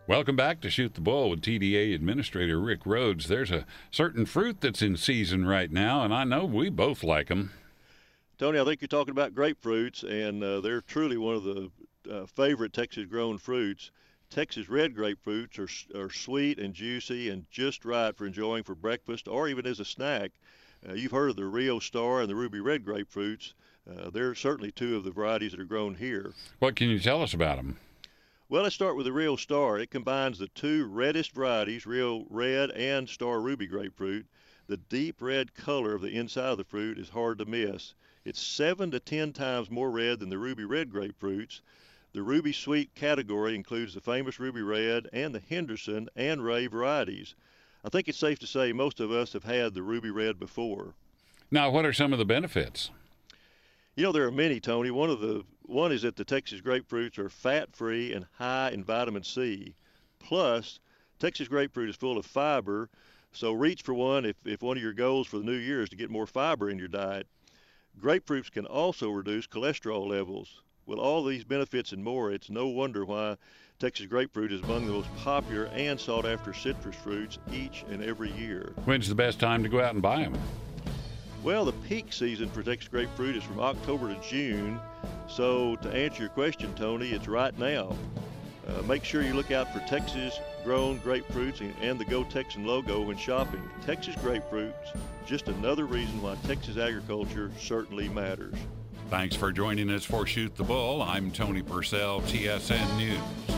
Welcome back to Shoot the Bull with TDA Administrator Rick Rhodes. There's a certain fruit that's in season right now, and I know we both like them. Tony, I think you're talking about grapefruits, and they're truly one of the favorite Texas-grown fruits. Texas red grapefruits are sweet and juicy and just right for enjoying for breakfast or even as a snack. You've heard of the Rio Star and the Ruby Red grapefruits. They're certainly two of the varieties that are grown here. What can you tell us about them? Well, let's start with the Rio Star. It combines the two reddest varieties, Rio Red and Star Ruby grapefruit. The deep red color of the inside of the fruit is hard to miss. It's 7 to 10 times more red than the Ruby Red grapefruits. The Ruby Sweet category includes the famous Ruby Red and the Henderson and Ray varieties. I think it's safe to say most of us have had the Ruby Red before. Now, what are some of the benefits? You know, there are many, Tony. One is that the Texas grapefruits are fat-free and high in vitamin C. Plus, Texas grapefruit is full of fiber, so reach for one if one of your goals for the new year is to get more fiber in your diet. Grapefruits can also reduce cholesterol levels. With all these benefits and more, it's no wonder why Texas grapefruit is among the most popular and sought-after citrus fruits each and every year. When's the best time to go out and buy them? Well, the peak season for Texas grapefruit is from October to June. So to answer your question, Tony, it's right now. Make sure you look out for Texas-grown grapefruits and the Go Texan logo when shopping. Texas grapefruits, just another reason why Texas agriculture certainly matters. Thanks for joining us for Shoot the Bull. I'm Tony Purcell, TSN News.